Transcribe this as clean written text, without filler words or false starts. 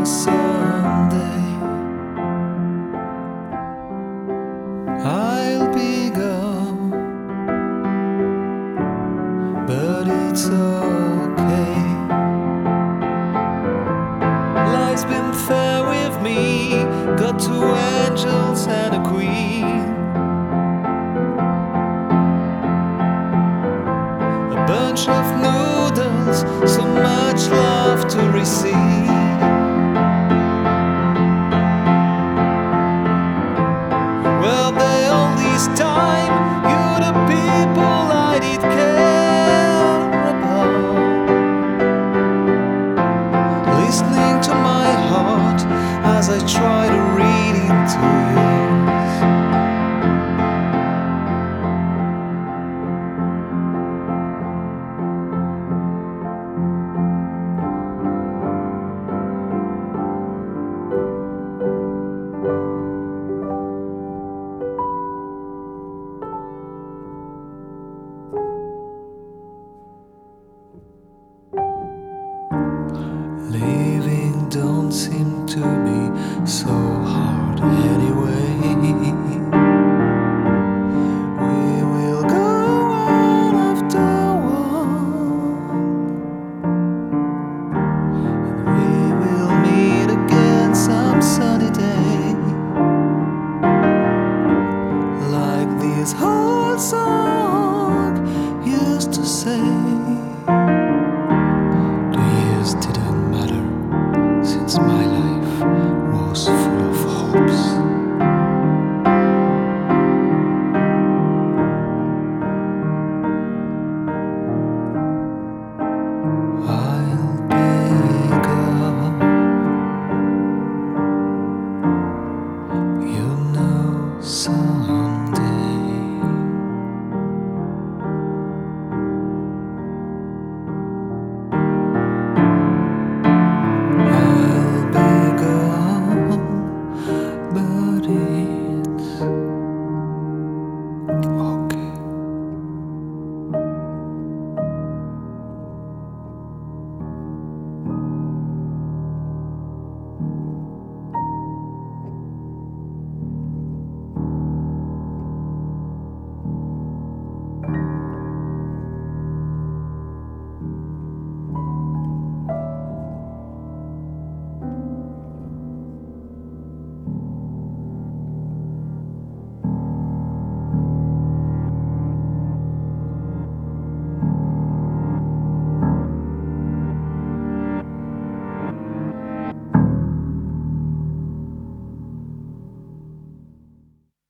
sure someday I'll be gone, but it's okay. Life's been fair with me, got two angels and a queen, a bunch of noodles, so much love to receive. Well, they all this time, you're the people I did care about, listening to my heart as I try to read into yours. Living don't seem to be so hard anyway. We will go out after one, and we will meet again some sunny day, like this whole song used to say. The years didn't matter since my